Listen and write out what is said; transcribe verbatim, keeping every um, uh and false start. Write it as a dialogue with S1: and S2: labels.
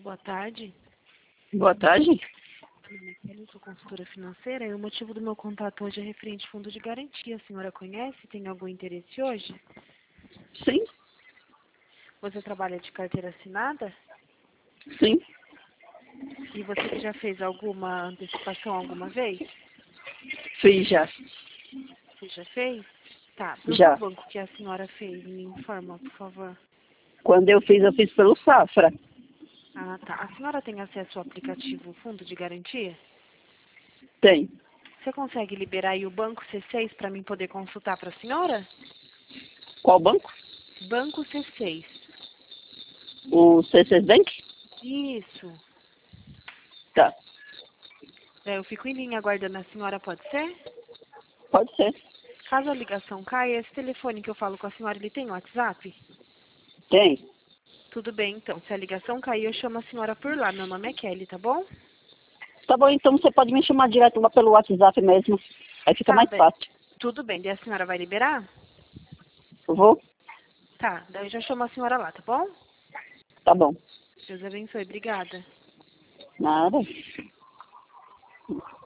S1: boa tarde.
S2: Boa tarde.
S1: Meu nome é Kelly, sou consultora financeira e o motivo do meu contato hoje é referente ao fundo de garantia. A senhora conhece? Tem algum interesse hoje?
S2: Sim,
S1: Você trabalha de carteira assinada?
S2: sim,
S1: E você já fez alguma antecipação alguma vez?
S2: fiz já.
S1: Você já fez? Tá. Para
S2: Já.
S1: qual banco que a senhora fez? Me informa, por favor.
S2: Quando eu fiz, eu fiz pelo Safra.
S1: Ah, tá. A senhora tem acesso ao aplicativo Fundo de Garantia?
S2: Tem.
S1: Você consegue liberar aí o Banco C seis para mim poder consultar para a senhora?
S2: Qual banco?
S1: Banco C seis.
S2: O C C Bank?
S1: Isso.
S2: Tá.
S1: É, eu fico em linha aguardando a senhora, pode ser?
S2: Pode ser.
S1: Caso a ligação caia, esse telefone que eu falo com a senhora, ele tem WhatsApp?
S2: Tem.
S1: Tudo bem, então. Se a ligação cair, eu chamo a senhora por lá. Meu nome é Kelly, tá bom?
S2: Tá bom, então você pode me chamar direto lá pelo WhatsApp mesmo. Aí fica
S1: Tá
S2: mais
S1: bem.
S2: fácil.
S1: Tudo bem. Daí a senhora vai liberar?
S2: Eu vou?
S1: Tá. Daí eu já chamo a senhora lá, tá bom?
S2: Tá bom.
S1: Deus abençoe. Obrigada.
S2: Nada.